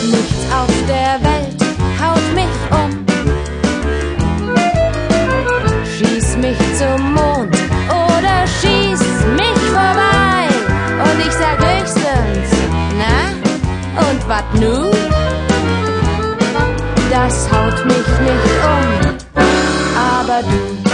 Nichts auf der Welt haut mich um. Schieß mich zum Mond oder schieß mich vorbei. Und ich sag höchstens, na, und wat nu? Das haut mich nicht um, aber du.